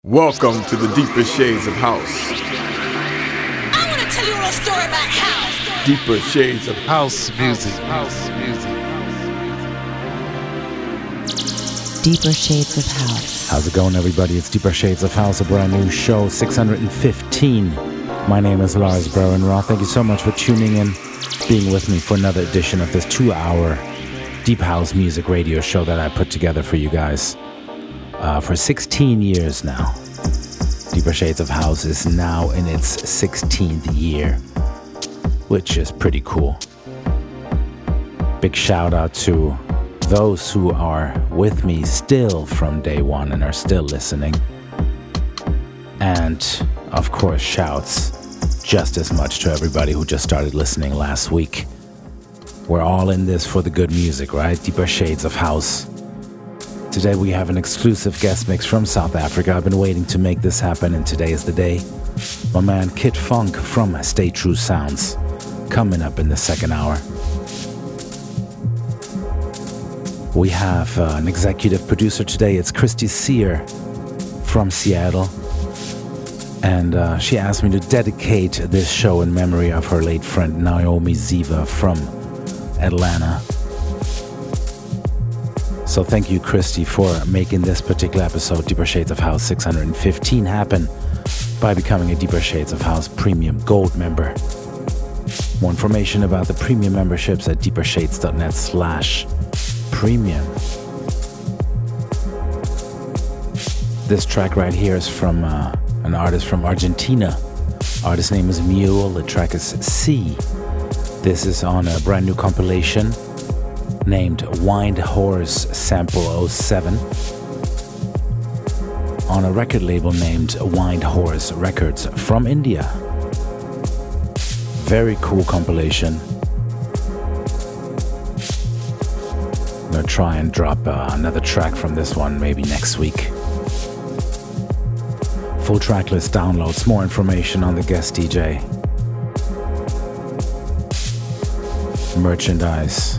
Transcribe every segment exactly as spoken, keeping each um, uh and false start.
Welcome to the deeper shades of house. I want to tell you a little story about house. Deeper shades of House music. House music. Deeper Shades of House. How's it going, everybody? It's Deeper Shades of House, a brand new show, six hundred fifteen. My name is Lars Broenroth. Thank you so much for tuning in, being with me for another edition of this two-hour Deep House music radio show that I put together for you guys uh, for sixteen years now. Deeper Shades of House is now in its sixteenth year, which is pretty cool. Big shout out to those who are with me still from day one and are still listening. And, of course, shouts just as much to everybody who just started listening last week. We're all in this for the good music, right? Deeper Shades of House. Today we have an exclusive guest mix from South Africa. I've been waiting to make this happen, and today is the day. My man Kid Funk from Stay True Sounds, coming up in the second hour. We have uh, an executive producer today. It's Christy Sear from Seattle. And uh, she asked me to dedicate this show in memory of her late friend Naomi Ziva from Atlanta. So thank you, Christy, for making this particular episode, Deeper Shades of House six hundred fifteen, happen by becoming a Deeper Shades of House Premium Gold member. More information about the premium memberships at deepershades.net slash premium. This track right here is from uh, an artist from Argentina. Artist name is Mule. The track is C. This is on a brand new compilation named Wind Horse Sample oh seven on a record label named Wind Horse Records from India. Very cool compilation. I'm gonna try and drop uh, another track from this one maybe next week. Full track list downloads, more information on the guest D J, merchandise,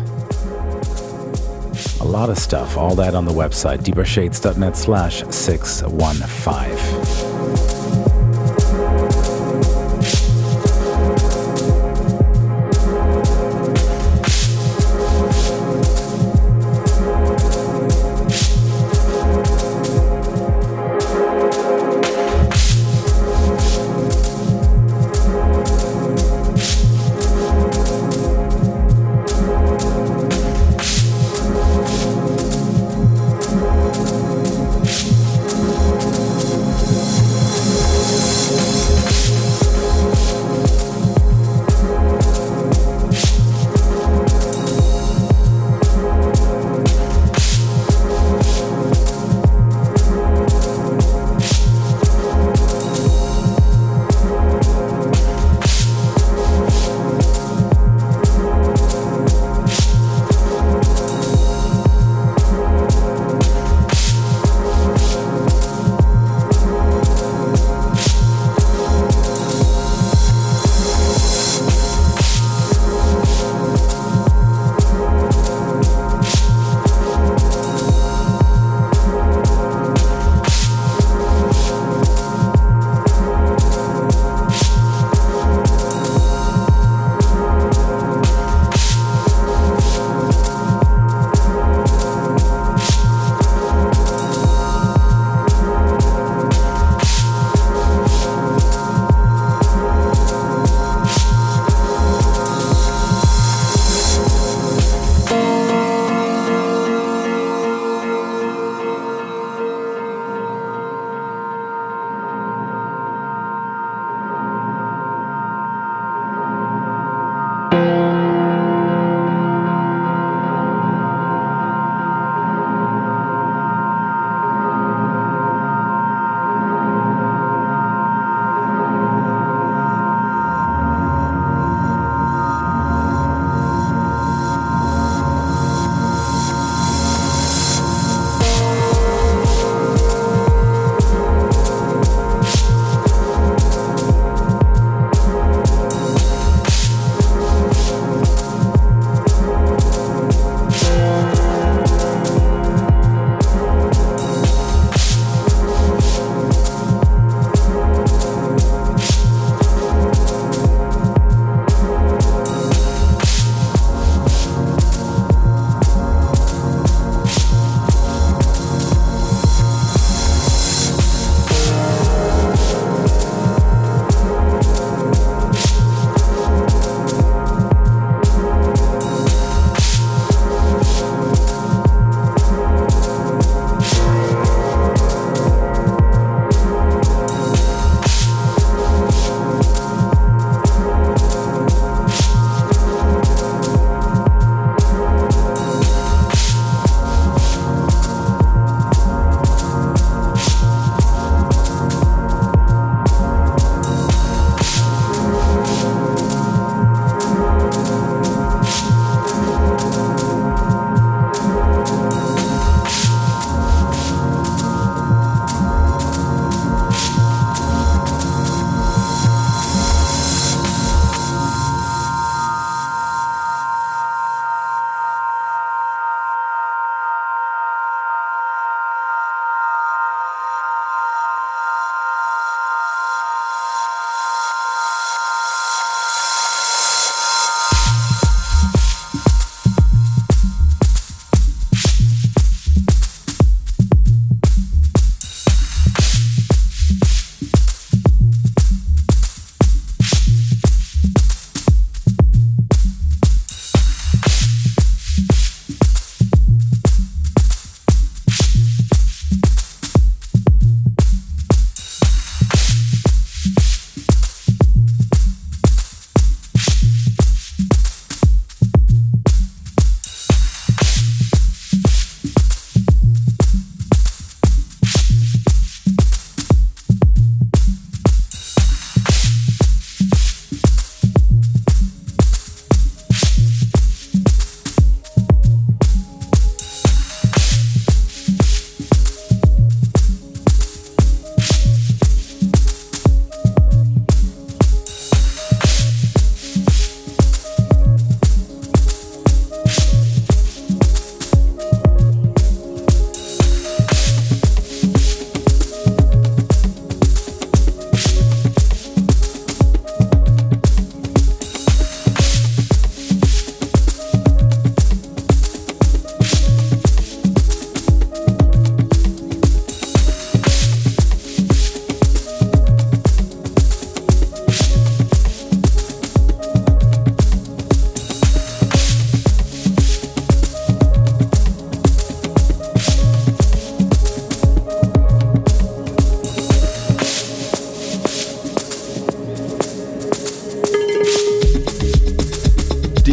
a lot of stuff, all that on the website, deepershades.net slash 615.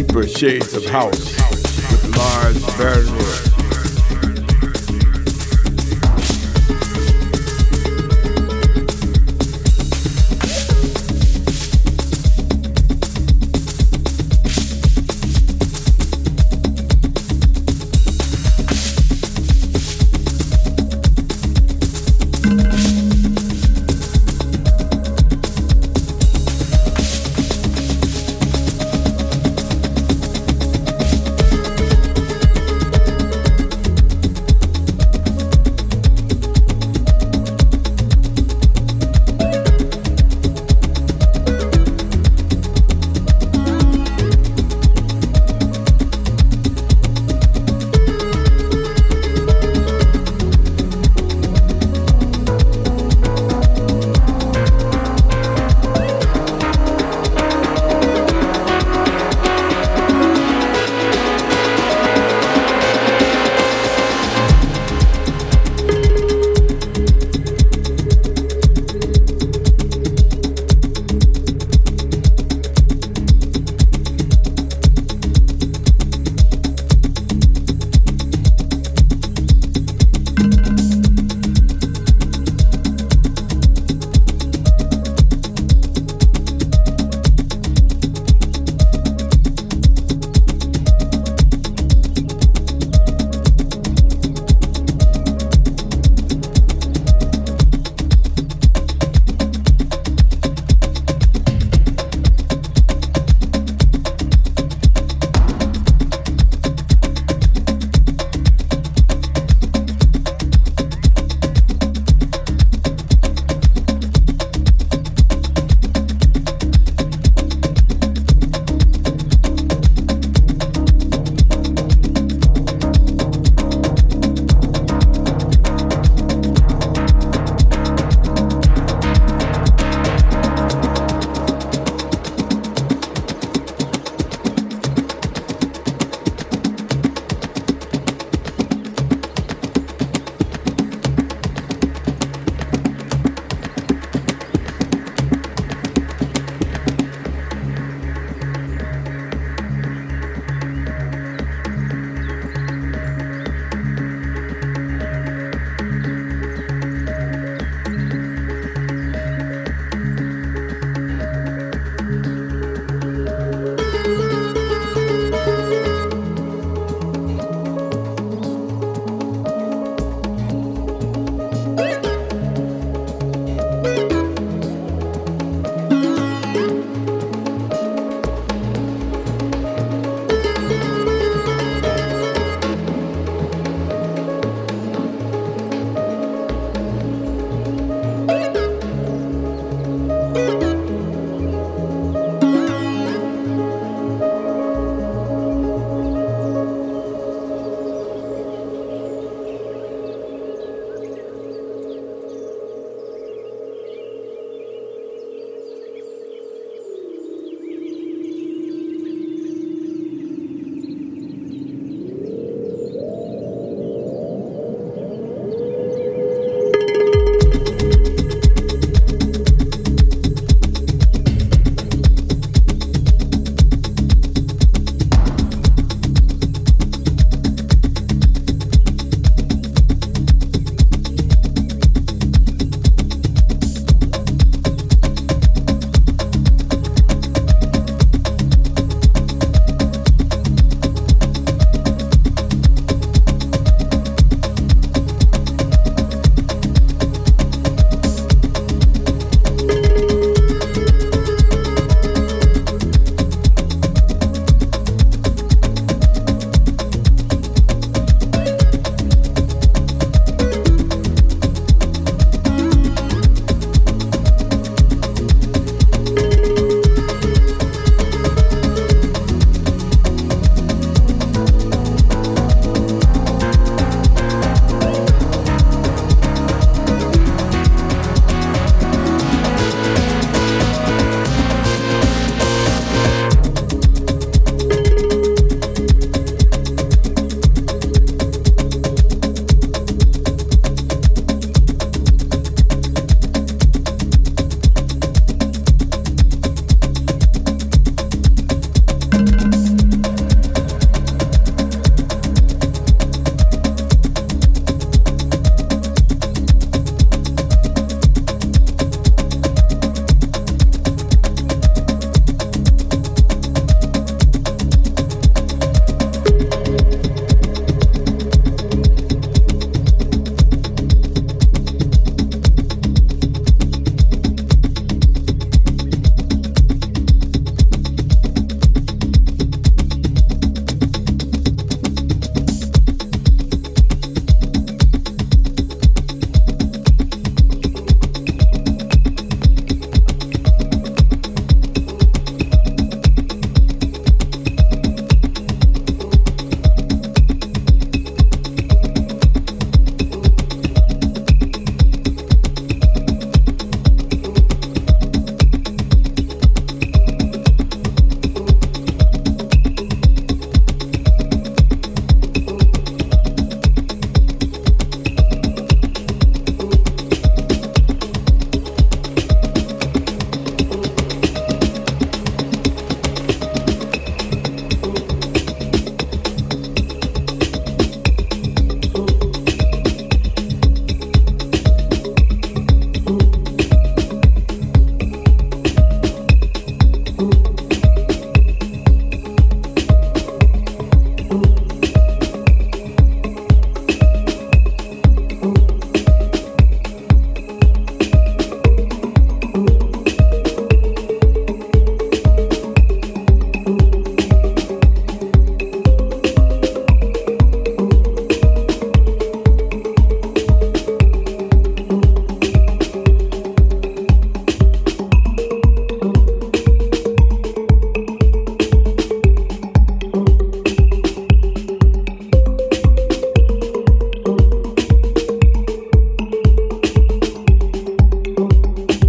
Deeper Shades of House with Lars Barrenwood.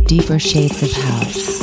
Deeper Shades of House.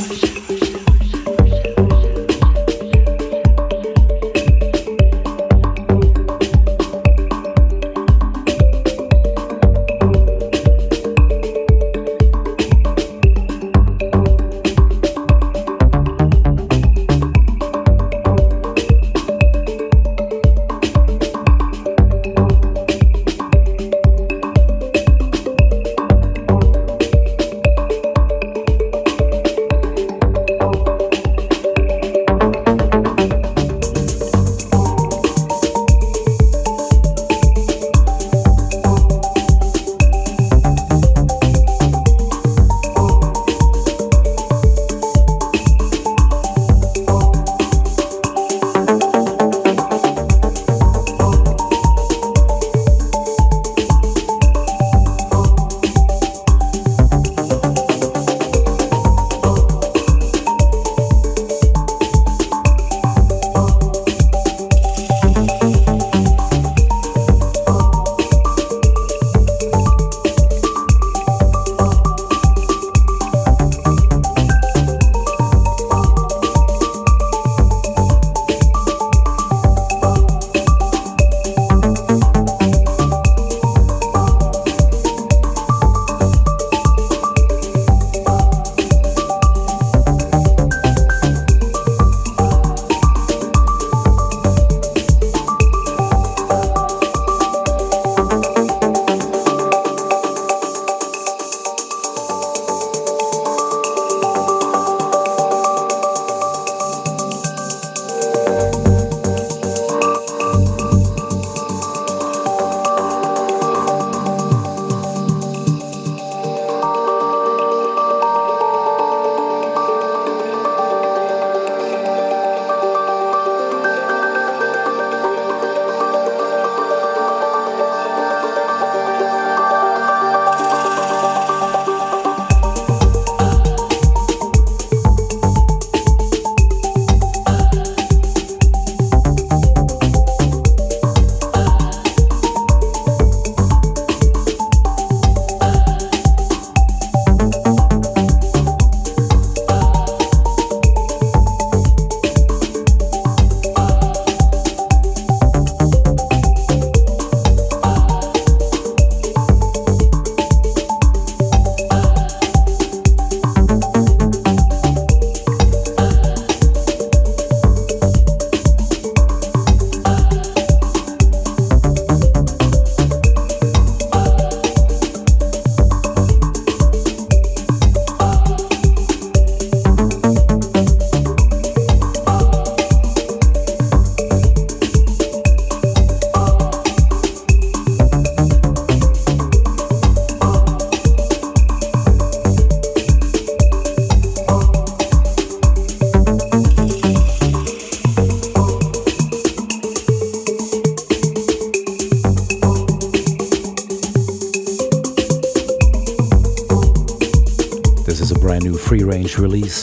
free-range release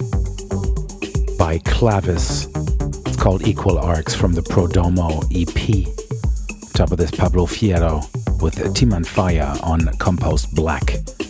by Clavis. It's called Equal Arcs from the Prodomo E P. Top of this, Pablo Fierro with Timan Fire on Compost Black.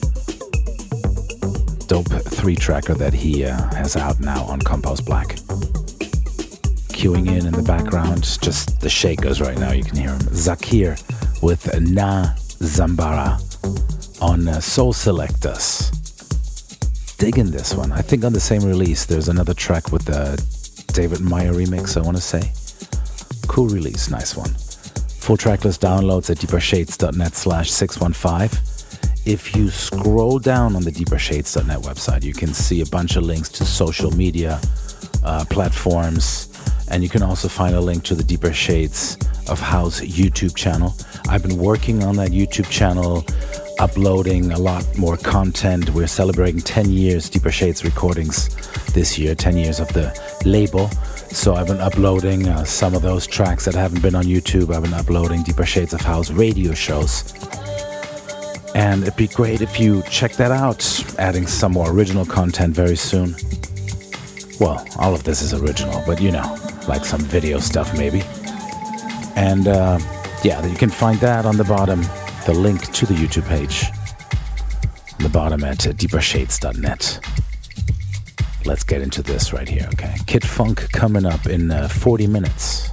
Dope three-tracker that he uh, has out now on Compost Black. Queuing in in the background, just the shakers right now, you can hear him. Zakir with Na Zambara on uh, Soul Selectors. Digging this one. I think on the same release there's another track with the David Meyer remix, I want to say. Cool release, nice one. Full tracklist downloads at deepershades.net slash 615. If you scroll down on the deepershades dot net website, you can see a bunch of links to social media uh, platforms, and you can also find a link to the Deeper Shades of House YouTube channel. I've been working on that YouTube channel, uploading a lot more content. We're celebrating ten years Deeper Shades Recordings this year, ten years of the label. So I've been uploading uh, some of those tracks that haven't been on YouTube. I've been uploading Deeper Shades of House radio shows. And it'd be great if you check that out, adding some more original content very soon. Well, all of this is original, but you know, like some video stuff maybe. And uh, yeah, you can find that on the bottom, the link to the YouTube page. the bottom at deeper shades dot net. Let's get into this right here, okay? Kid Funk coming up in uh, forty minutes.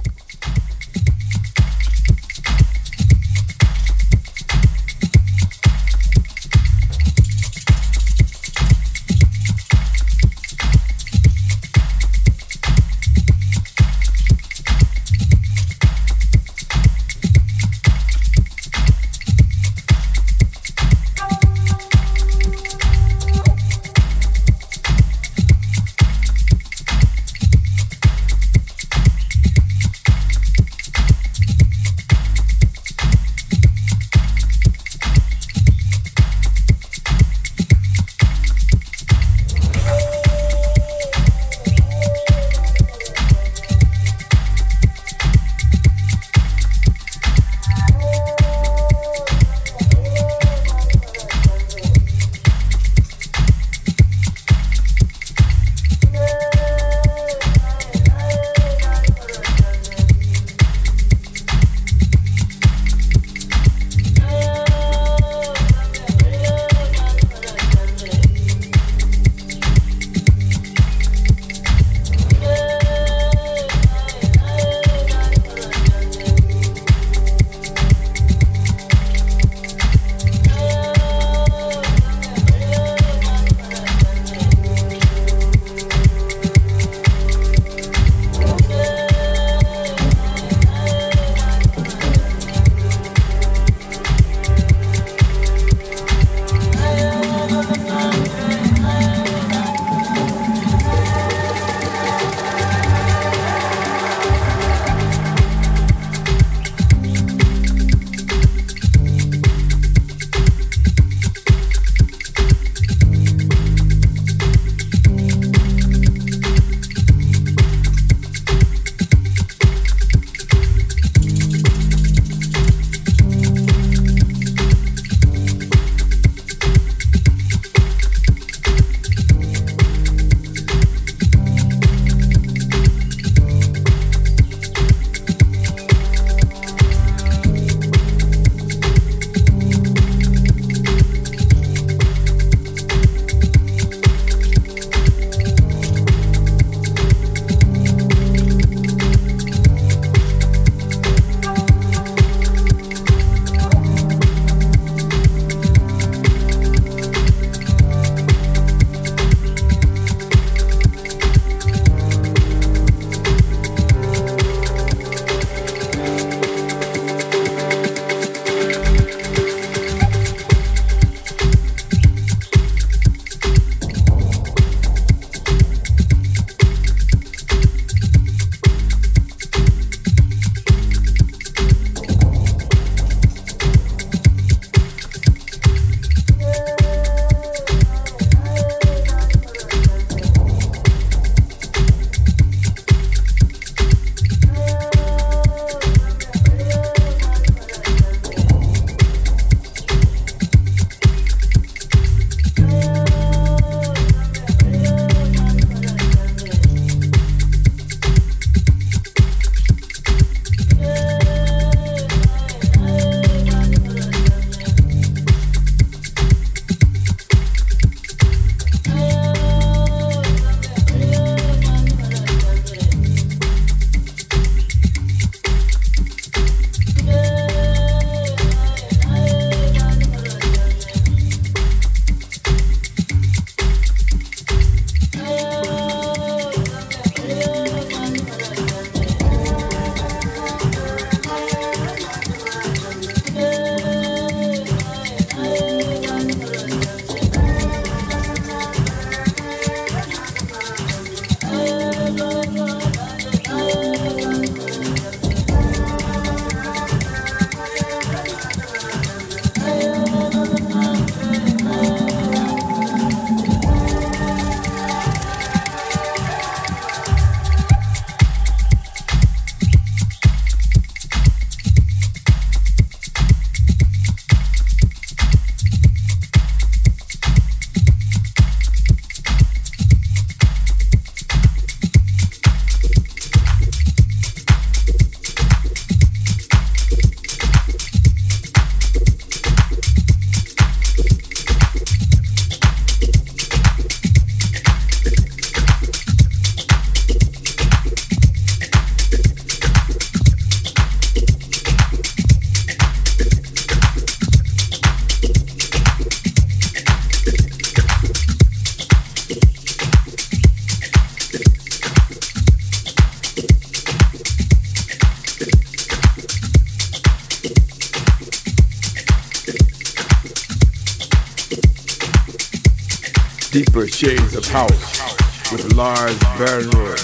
Deeper Shades of House with Lars Bernroyd.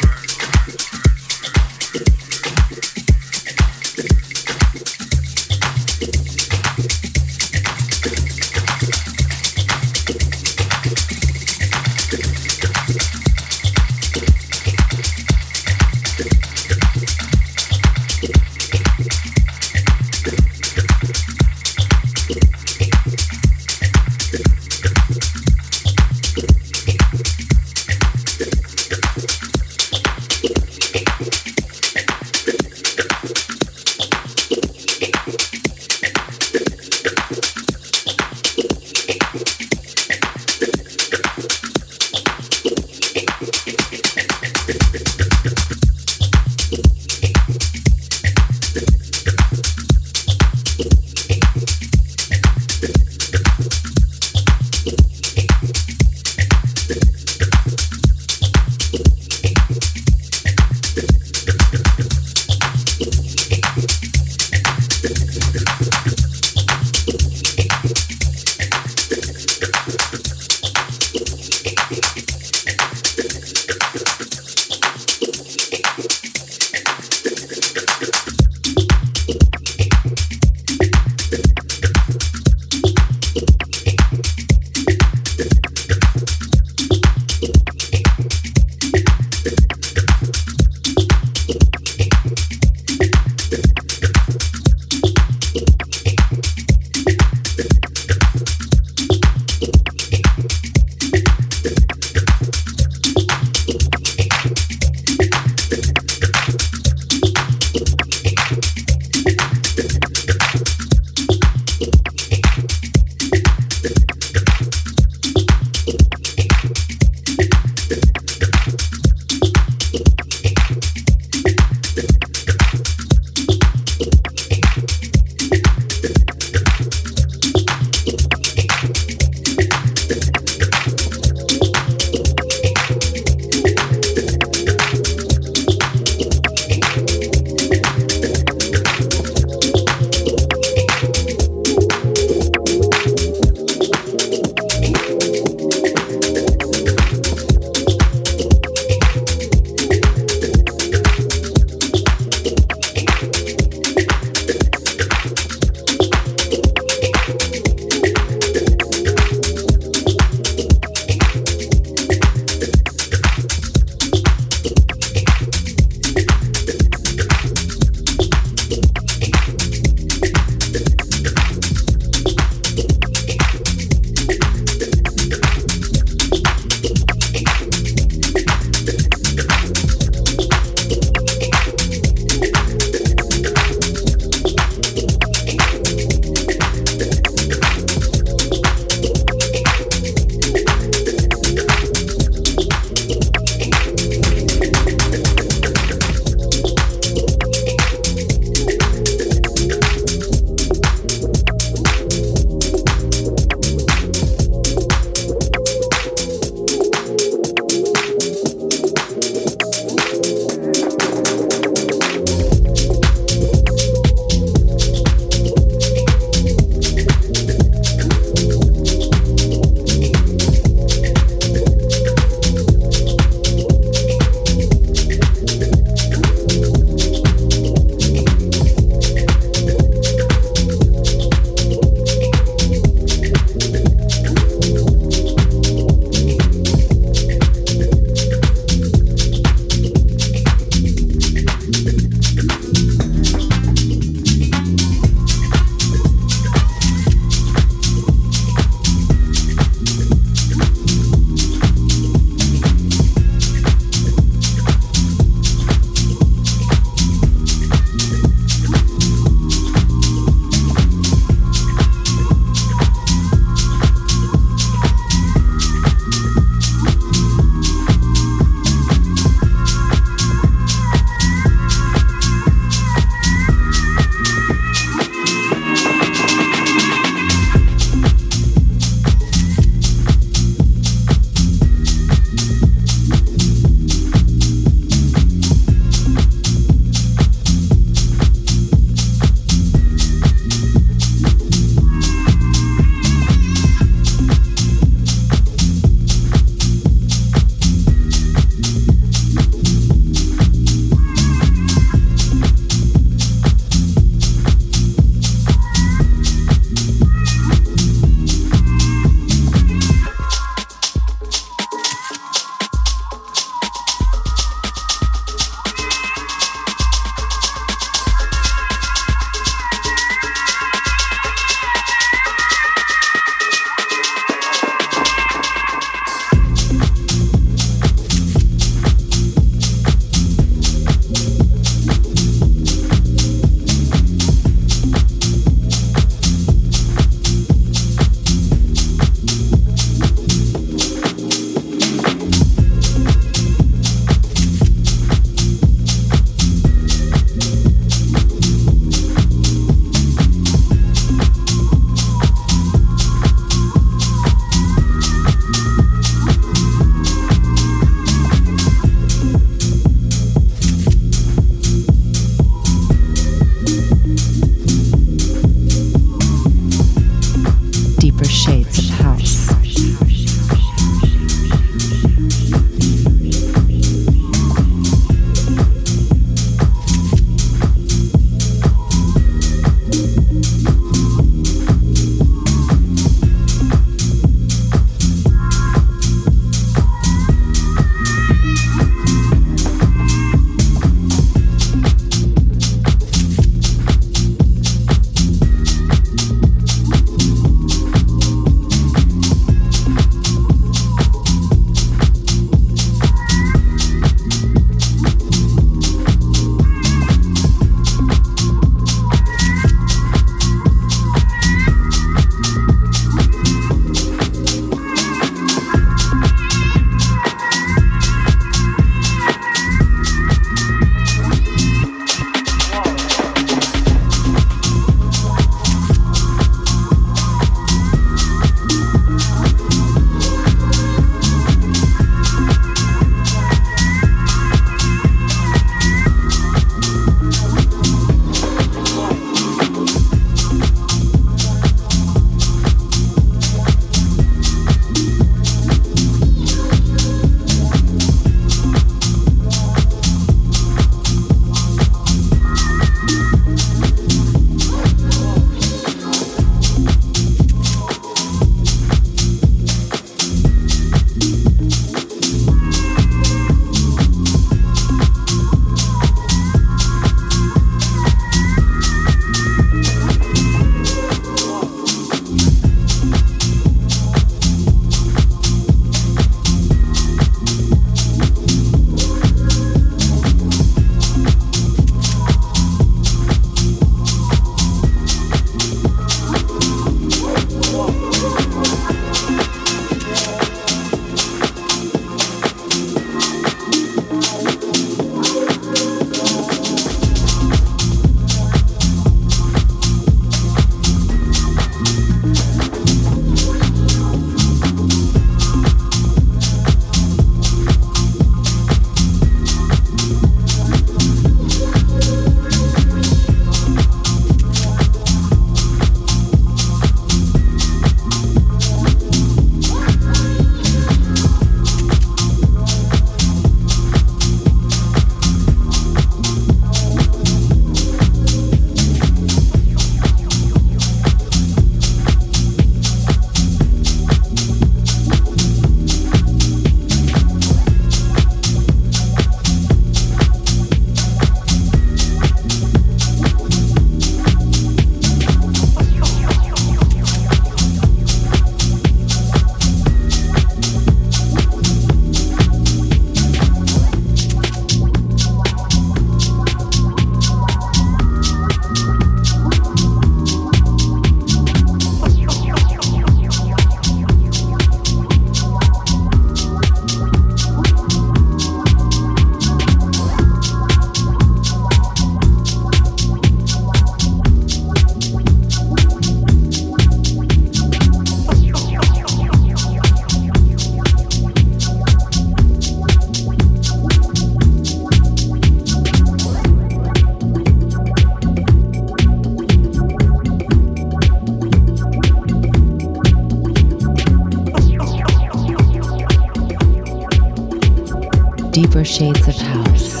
Deeper shades of house.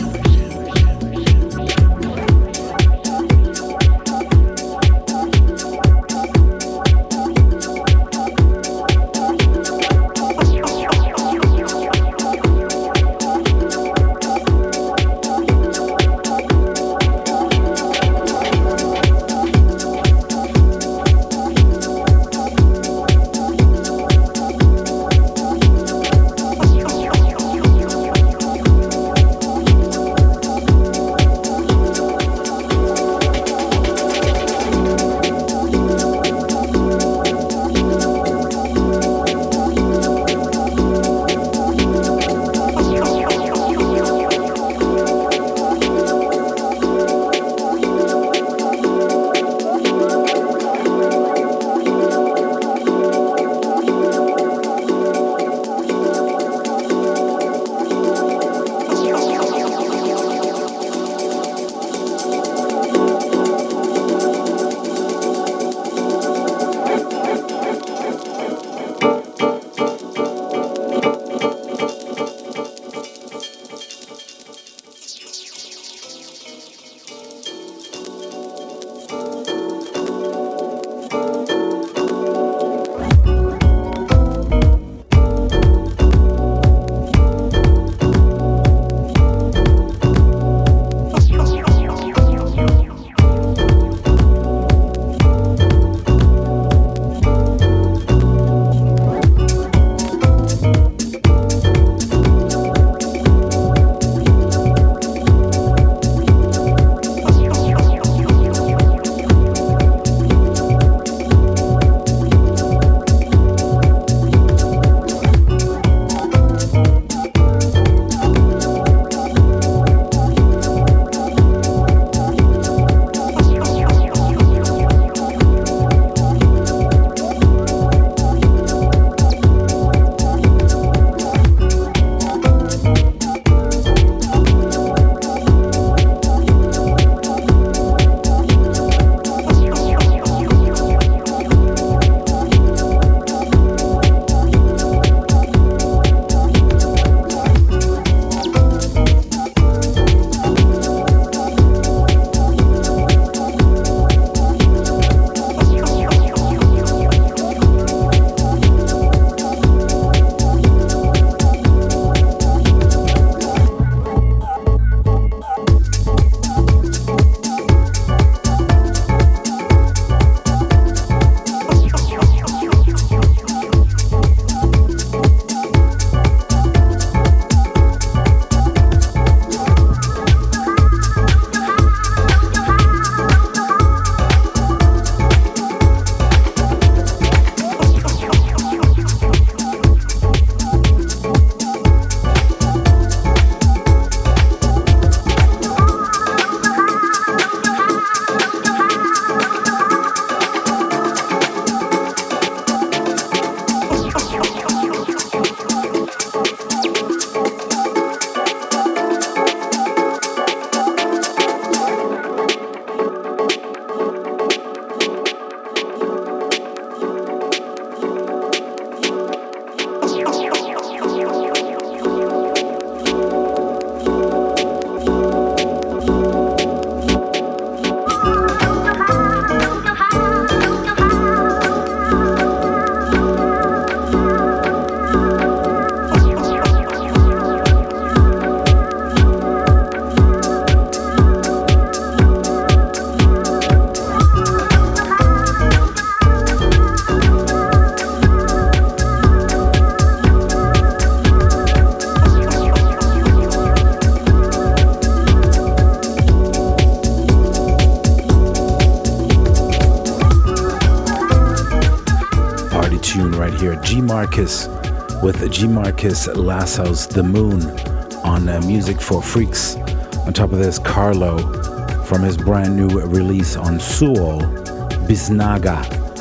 G Marcus with G Marcus Lasso's The Moon on uh, Music for Freaks. On top of this, Carlo from his brand new release on Suo, Bisnaga.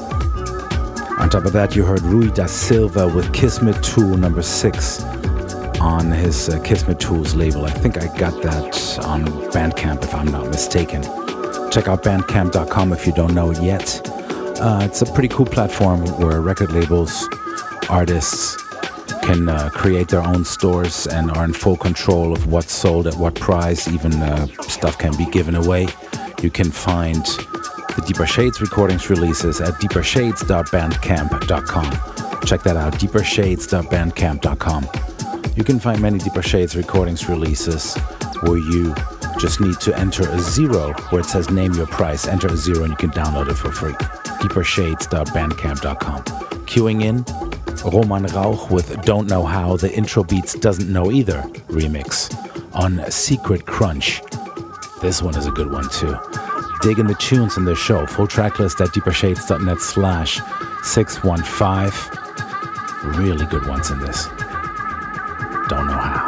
On top of that, you heard Rui da Silva with Kismet Tool number six on his uh, Kismet Tools label. I think I got that on Bandcamp if I'm not mistaken. Check out bandcamp dot com if you don't know it yet. Uh, it's a pretty cool platform where record labels, artists can uh, create their own stores and are in full control of what's sold at what price. Even uh, stuff can be given away. You can find the Deeper Shades recordings releases at deeper shades dot bandcamp dot com. Check that out, deeper shades dot bandcamp dot com. You can find many Deeper Shades recordings releases where you just need to enter a zero where it says name your price. Enter a zero and you can download it for free. deeper shades dot bandcamp dot com. Queuing in, Roman Rauch with Don't Know How, the intro beats Doesn't Know Either remix on Secret Crunch. This one is a good one too. Dig in the tunes in the show. Full track list at deeper shades dot net slash six one five. Really good ones in this. Don't Know How.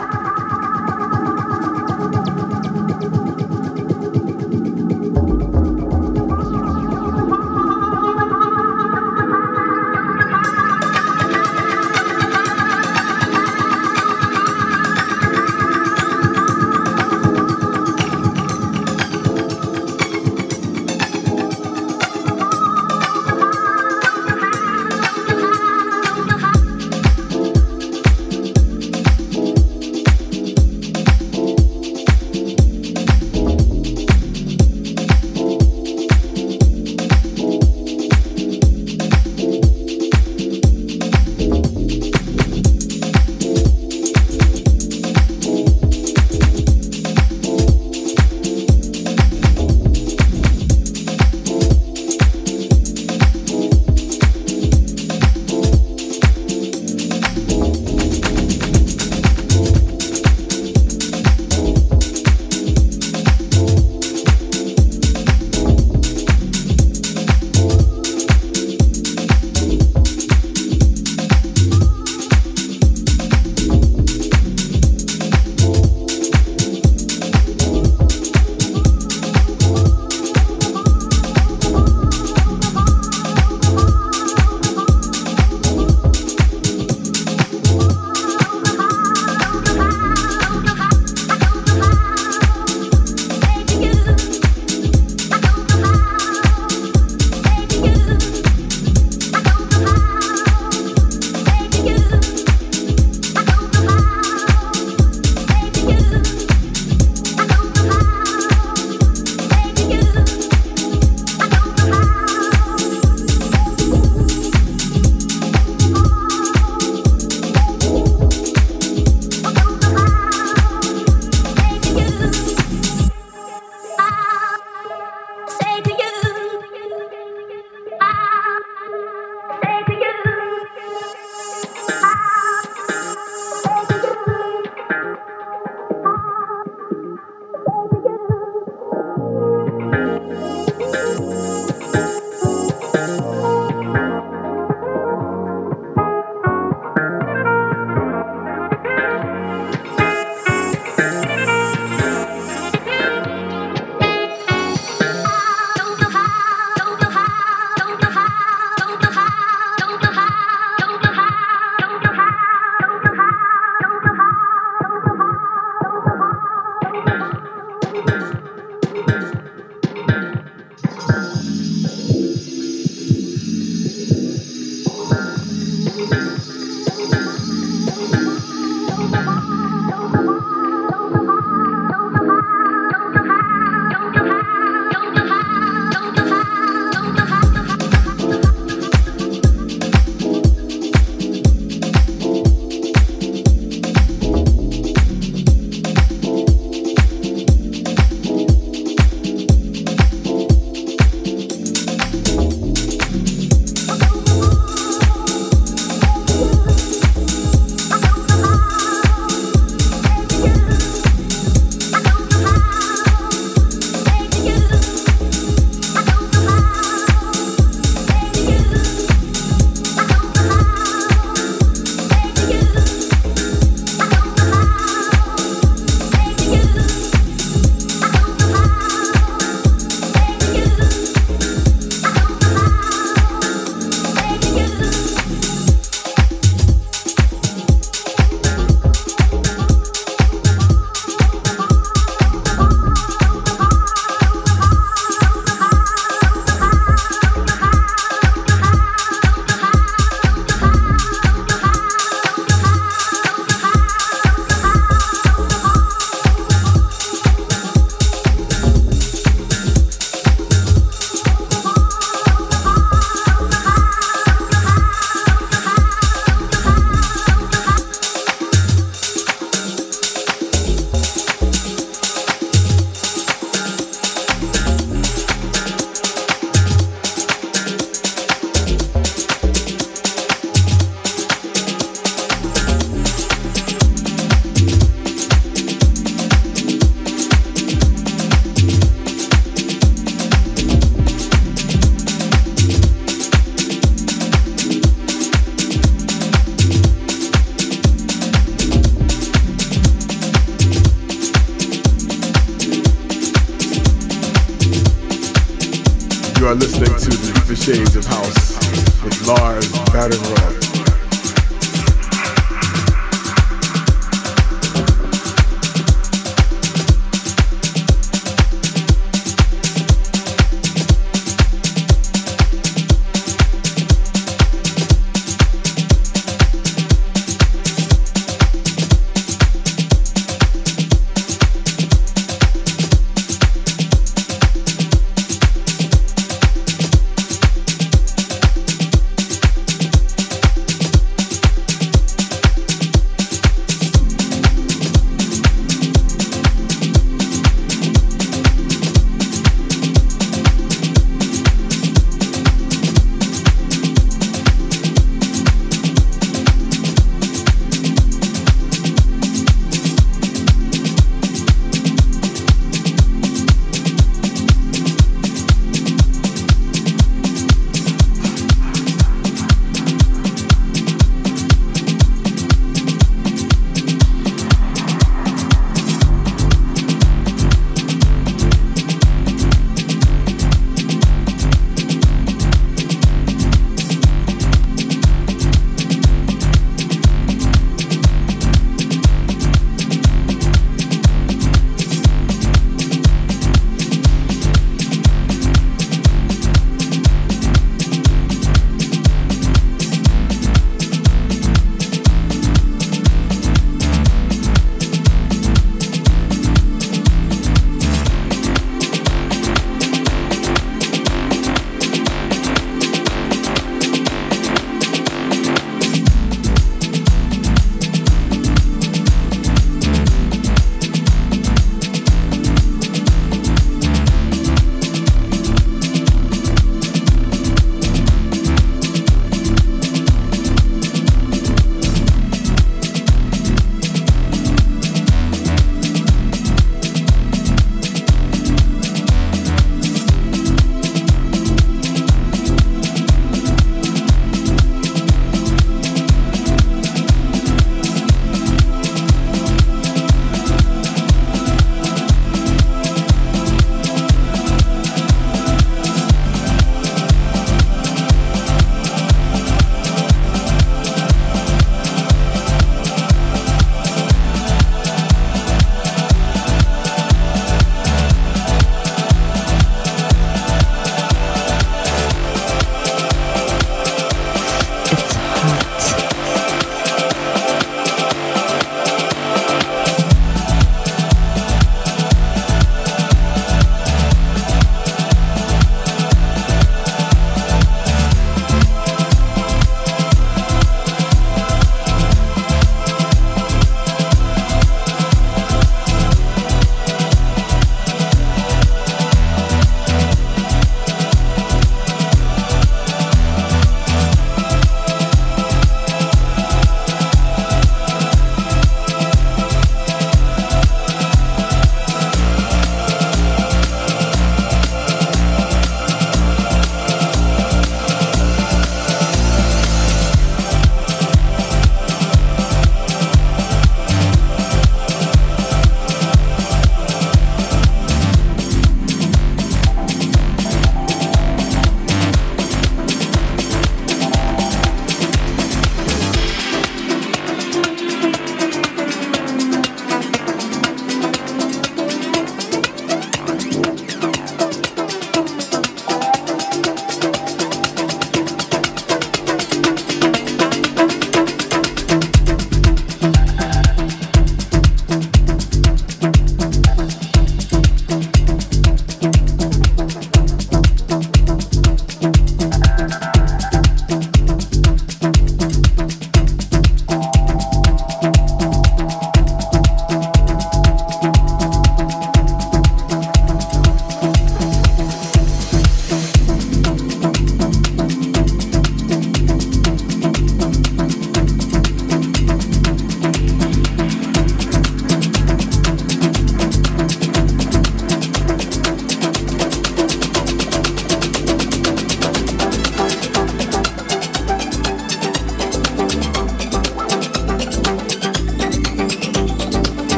You are listening to the Deeper Shades of House with Lars Baden-Roth.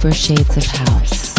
deeper shades of house.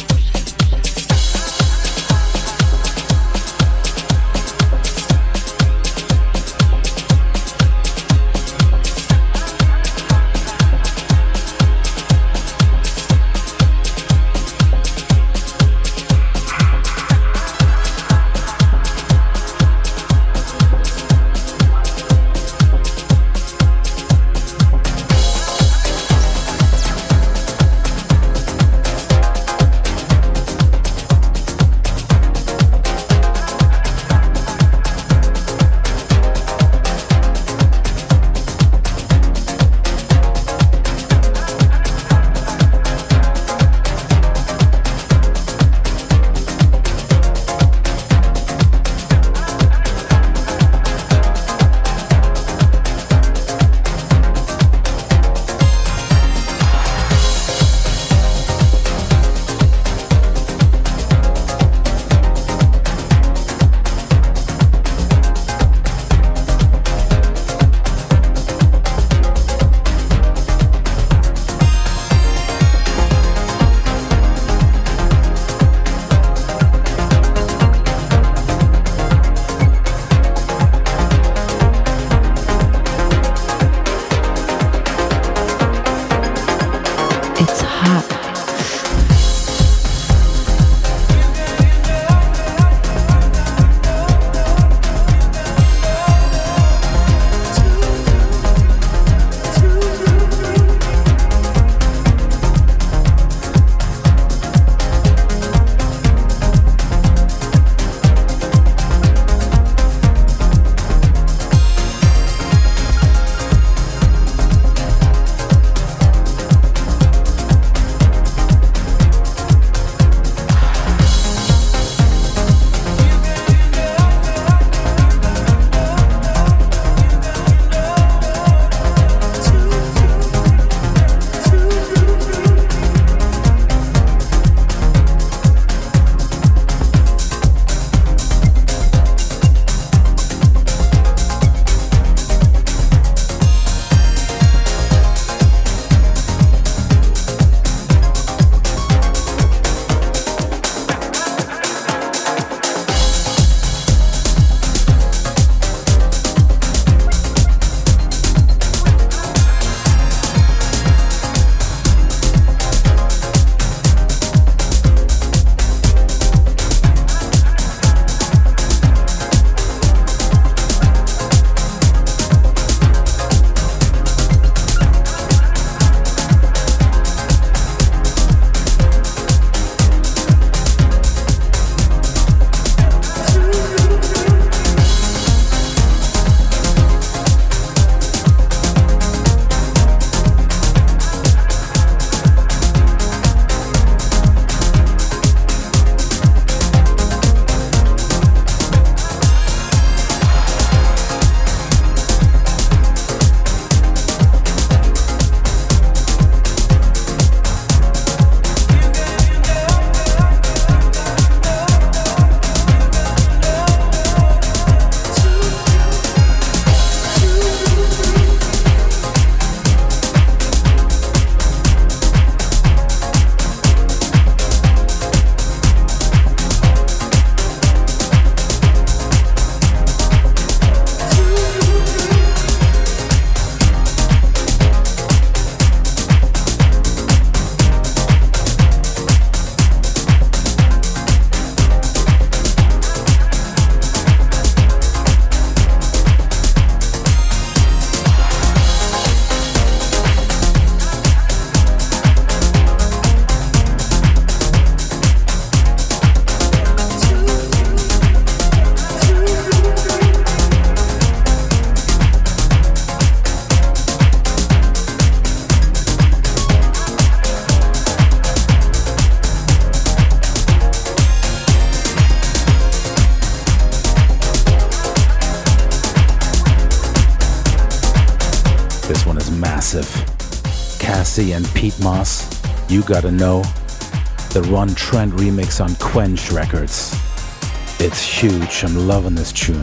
Cassie and Pete Moss, You Gotta Know, the Ron Trent remix on Quench Records. It's huge, I'm loving this tune.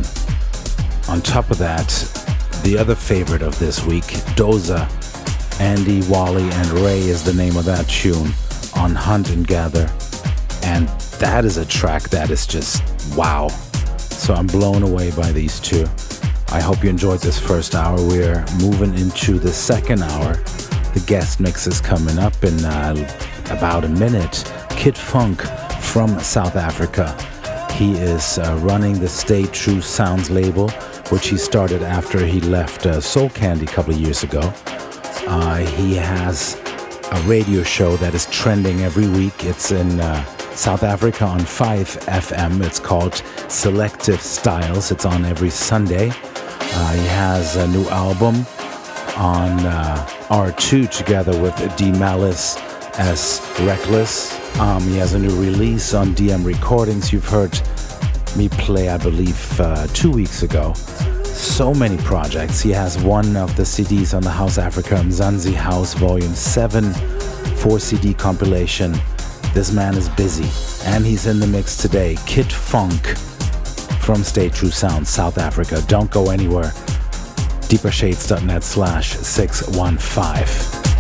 On top of that, the other favorite of this week, Doza, Andy, Wally, and Ray is the name of that tune. on Hunt and Gather. And that is a track that is just wow. So I'm blown away by these two. I hope you enjoyed this first hour. We're moving into the second hour. The guest mix is coming up in uh, about a minute. Kid Funk from South Africa. He is uh, running the Stay True Sounds label, which he started after he left uh, Soul Candy a couple of years ago. Uh, he has a radio show that is trending every week. It's in uh, South Africa on five F M. It's called Selective Styles. It's on every Sunday. Uh, he has a new album on uh, R two together with D Malice as Reckless. Um, he has a new release on D M Recordings. You've heard me play, I believe, uh, two weeks ago. So many projects. He has one of the C Ds on the House Africa Mzansi House Volume seven four C D compilation. This man is busy, and he's in the mix today. Kid Funk from Stay True Sound, South Africa. Don't go anywhere. deeper shades dot net slash six one five.